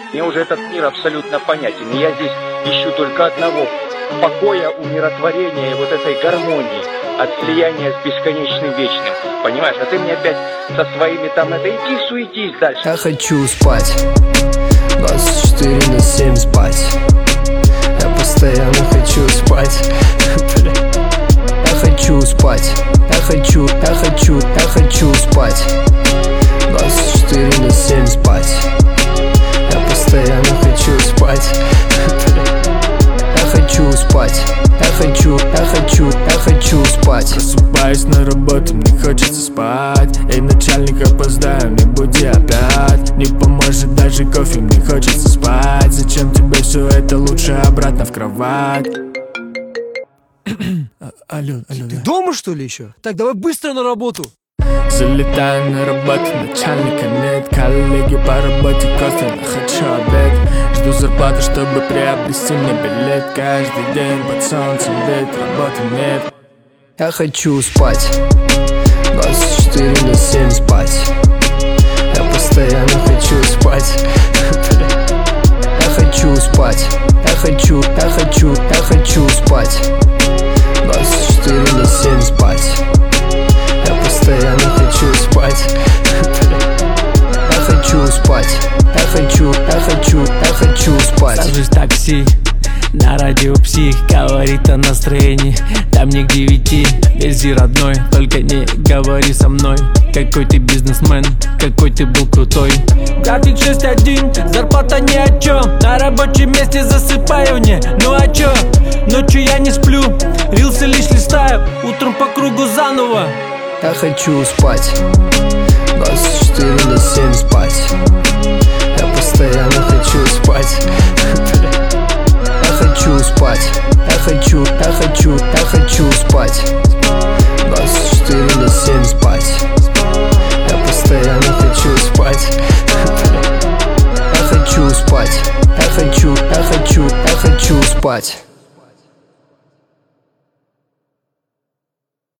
Мне уже этот мир абсолютно понятен. И я здесь ищу только одного: покоя, умиротворения и вот этой гармонии от слияния с бесконечным вечным. Понимаешь? А ты мне опять со своими там иди суетись дальше. Я хочу спать 24/7 спать. Я постоянно хочу спать. Я хочу спать. Я хочу спать 24/7 спать. Я постоянно хочу спать. Я хочу спать. Я хочу спать. Просыпаюсь на работу, мне хочется спать. Эй, начальник, опоздаю, не буди опять. Не поможет даже кофе, мне хочется спать. Зачем тебе все это, лучше обратно в кровать. Алло, Ты дома, что ли, еще? Так, давай быстро на работу. Залетаю на работу, начальника нет. Коллеги по работе кофе, но хочу обед. Жду зарплату, чтобы приобрести мне билет. Каждый день под солнцем, ведь работы нет. Я хочу спать 24/7 спать. Я постоянно хочу спать. Я хочу спать. Я хочу спать 24/7 спать. Я постоянно хочу спать. Я хочу спать. Я хочу спать. Сажусь в такси, на радио псих говорит о настроении. Там не к 9, вези родной, только не говори со мной. Какой ты бизнесмен, какой ты был крутой. График 6-1, зарплата ни о чем. На рабочем месте засыпаю, не, ну а чё? Ночью я не сплю, рилсы лишь листаю. Утром по кругу заново. Я хочу спать 24/7 спать. Я постоянно хочу спать. Я хочу спать. Я хочу спать 24/7 спать. Я постоянно хочу спать. Я хочу спать. Я хочу спать.